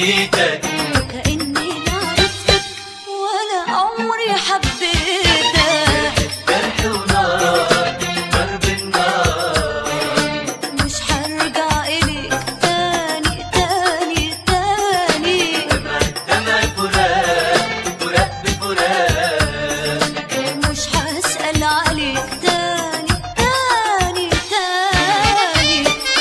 نسيتك وكأني لا عرفتك ولا عمري حبيتك. جرح ونار ضرب النار مش هرجع إليك تاني تاني تاني. دمع دمع فراق فراق بفراق مش هسأل عليك تاني تاني تاني.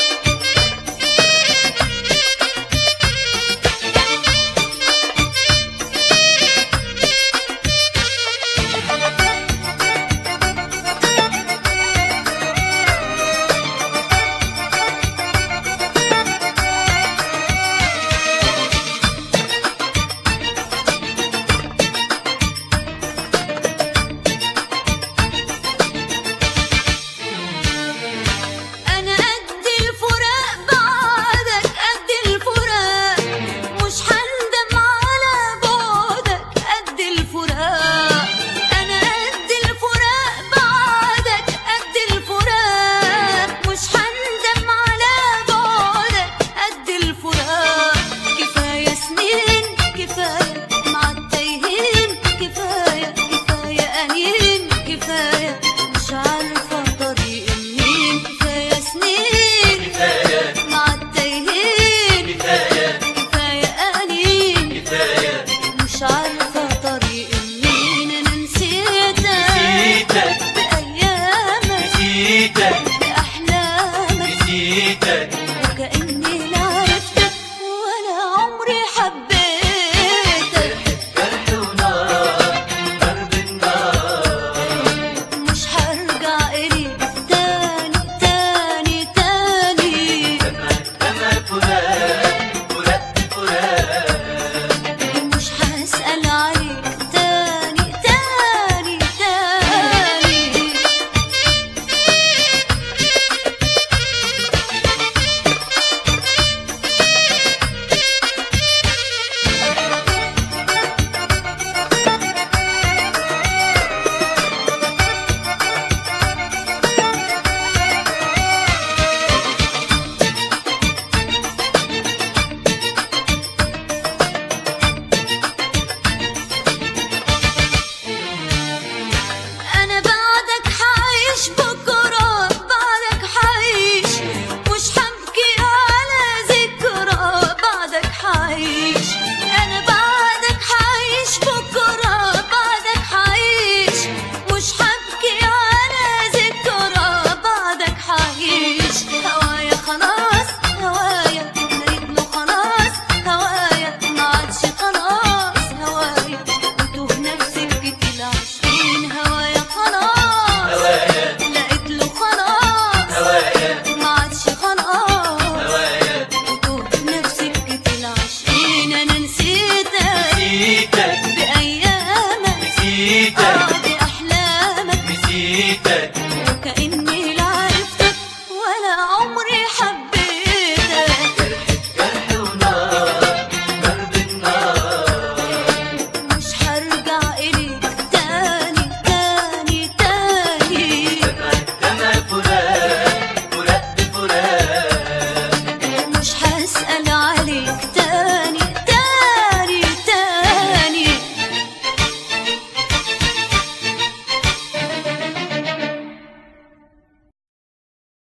أنا قد الفراق بعدك قد الفراق. مش هندم على بعدك قد الفراق. أنا قد الفراق بعدك قد الفراق. مش هندم على بعدك قد الفراق. كفاية سنين كفاية مع التايهين. كفاية كفاية أنين كفاية مش عارفة طريق منين. كفاية سنين كفاية مع التايهين. كفاية كفاية أنين كفاية مش عارفة طريق منين. أنا نسيتك نسيتك بأيامك نسيتك بأحلامك. نسيتك وكأني لا عرفتك ولا عمري حبيتك. جرح ونار ضرب النار مش هرجع إليك تاني تاني تاني. دمع دمع فراق فراق بفراق مش هسأل عليك تاني تاني تاني. أنا بعدك حعيش بكرة بعدك حعيش. مش هبكي على ذكرى بعدك حعيش. أنا بعدك حعيش بكرة بعدك حعيش. مش هبكي على ذكرى بعدك حعيش. هوايا خلاص هوايا مريت له خلاص. هوايا ما عادش خلاص هوايا وتوه نفسي بكت العشرين. هوايا خلاص هوايا لقيت له خلاص هوايا ما عادش خلاص هوايا وتوه نفسي بكت العشرين. أنا نسيتك نسيتك بأيامك نسيتك بأحلامك. نسيتك وكأني